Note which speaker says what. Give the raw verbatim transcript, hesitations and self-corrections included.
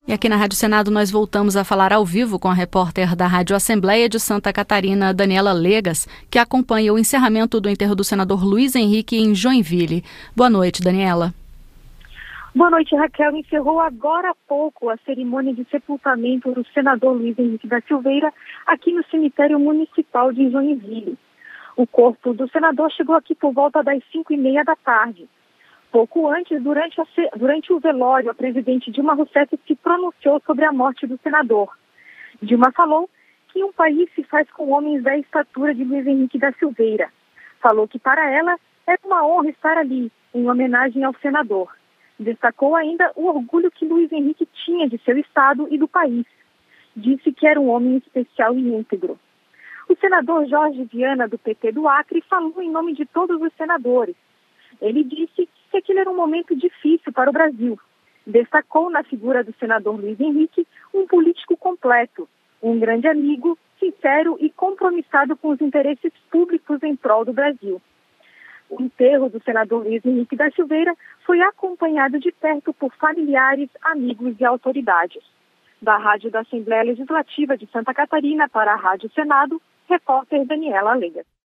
Speaker 1: E aqui na Rádio Senado nós voltamos a falar ao vivo com a repórter da Rádio Assembleia de Santa Catarina, Daniela Legas, que acompanha o encerramento do enterro do senador Luiz Henrique em Joinville. Boa noite, Daniela.
Speaker 2: Boa noite, Raquel. Encerrou agora há pouco a cerimônia de sepultamento do senador Luiz Henrique da Silveira aqui no cemitério municipal de Joinville. O corpo do senador chegou aqui por volta das cinco e meia da tarde. Pouco antes, durante, a, durante o velório, a presidente Dilma Rousseff se pronunciou sobre a morte do senador. Dilma falou que um país se faz com homens da estatura de Luiz Henrique da Silveira. Falou que para ela era uma honra estar ali, em homenagem ao senador. Destacou ainda o orgulho que Luiz Henrique tinha de seu estado e do país. Disse que era um homem especial e íntegro. O senador Jorge Viana, do P T do Acre, falou em nome de todos os senadores. Ele disse que aquele era um momento difícil para o Brasil. Destacou na figura do senador Luiz Henrique um político completo, um grande amigo, sincero e compromissado com os interesses públicos em prol do Brasil. O enterro do senador Luiz Henrique da Silveira foi acompanhado de perto por familiares, amigos e autoridades. Da Rádio da Assembleia Legislativa de Santa Catarina para a Rádio Senado, repórter Daniela Legas.